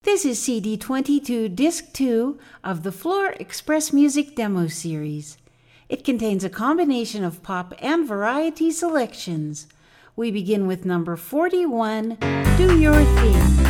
This is CD 22, Disc 2 of the Floor Express Music Demo Series. It contains a combination of pop and variety selections. We begin with number 41, Do Your Thing.